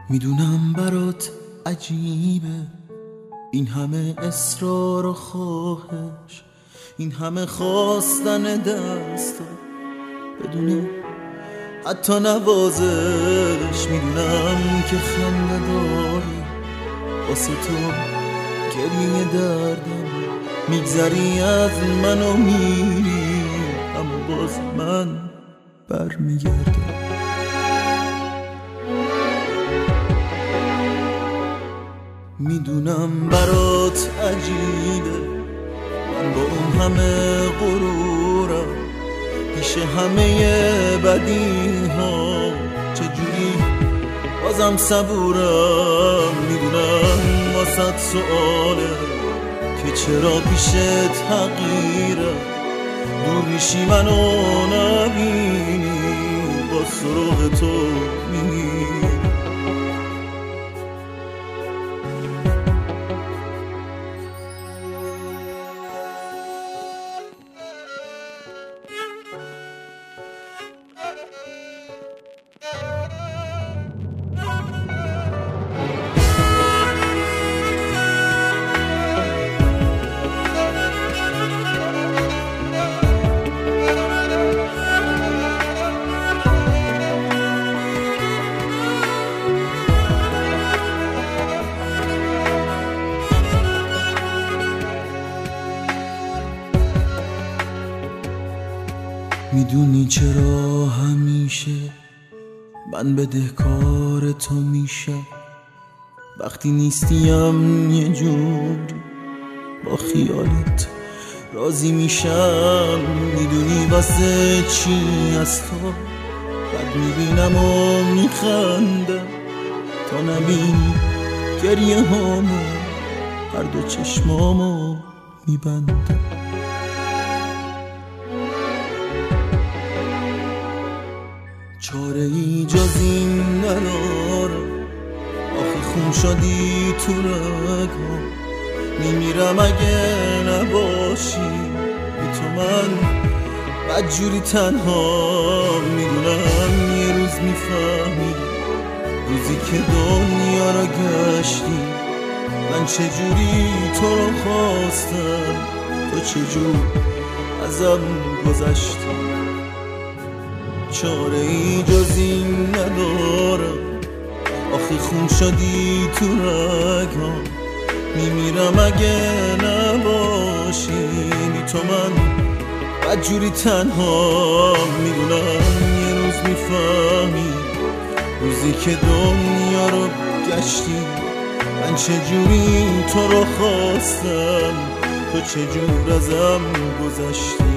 میدونم برات عجیبه این همه اصرار و خواهش، این همه خواستن دستا بدون حتی نوازش. میدونم که خنده داری واسه تو گریه دردم، میگذری از من و میری اما باز من برمیگردم. میدونم برات عجیبه من با اون همه غرورم پیش همه بدی ها چجوری بازم صبورم. میدونم واسه سؤاله که چرا پیشت حقیرم، دور میشی منو نبینی با سراغ تو میگی. میدونی چرا همیشه من بدهکار تو میشم، وقتی نیستیم یه جوری با خیالت راضی میشم. میدونی واسه چی از تو بد میبینم و میخندم تا نبینی گریه هامو هر دو چشمامو میبندم. چاره ای جز این ندارم، آخه خون شدی تو رگام، میمیرم اگه نباشی بی تو من بدجوری تنها. میدونم یه روز میفهمی، روزی که دنیا را گشتی من چجوری تو رو خواستم، تو چجور ازم گذشتی. چاره ای جز این ندارم، آخه خون شدی تو رگام، میمیرم اگه نباشی بی تو من بدجوری تنها. میدونم یه روز میفهمی، روزی که دنیا رو گشتی من چجوری تو رو خواستم، تو چجور ازم گذشتی.